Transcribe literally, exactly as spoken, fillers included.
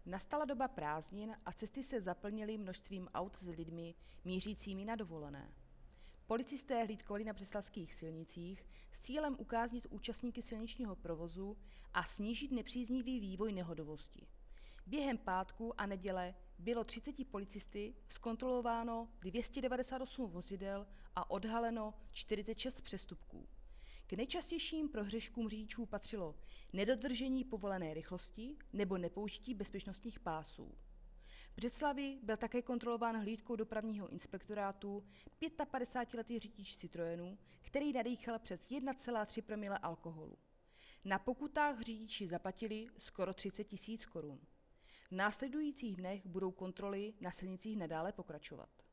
Nastala doba prázdnin a cesty se zaplnily množstvím aut s lidmi mířícími na dovolené. Policisté hlídkovali na břeclavských silnicích s cílem ukáznit účastníky silničního provozu a snížit nepříznivý vývoj nehodovosti. Během pátku a neděle bylo třiceti policisty zkontrolováno dvě stě devadesát osm vozidel a odhaleno čtyřicet šest přestupků. K nejčastějším prohřeškům řidičů patřilo nedodržení povolené rychlosti nebo nepoužití bezpečnostních pásů. V Břeclavi byl také kontrolován hlídkou dopravního inspektorátu padesátipětiletý řidič Citroenu, který nadýchal přes jedna celá tři promile alkoholu. Na pokutách řidiči zaplatili skoro třicet tisíc korun. V následujících dnech budou kontroly na silnicích nadále pokračovat.